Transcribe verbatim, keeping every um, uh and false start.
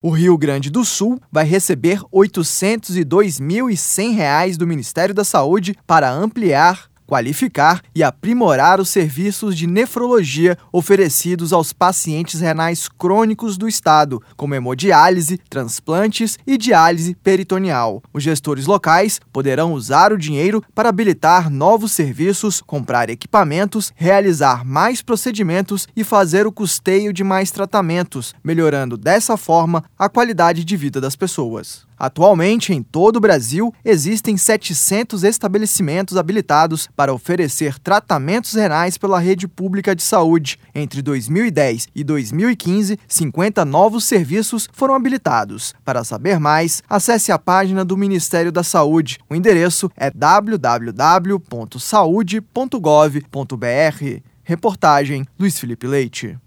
O Rio Grande do Sul vai receber oitocentos e dois mil e cem reais do Ministério da Saúde para ampliar, qualificar e aprimorar os serviços de nefrologia oferecidos aos pacientes renais crônicos do estado, como hemodiálise, transplantes e diálise peritoneal. Os gestores locais poderão usar o dinheiro para habilitar novos serviços, comprar equipamentos, realizar mais procedimentos e fazer o custeio de mais tratamentos, melhorando dessa forma a qualidade de vida das pessoas. Atualmente, em todo o Brasil, existem setecentos estabelecimentos habilitados para oferecer tratamentos renais pela rede pública de saúde. Entre dois mil e dez e dois mil e quinze, cinquenta novos serviços foram habilitados. Para saber mais, acesse a página do Ministério da Saúde. O endereço é w w w ponto saude ponto gov ponto b r. Reportagem Luiz Felipe Leite.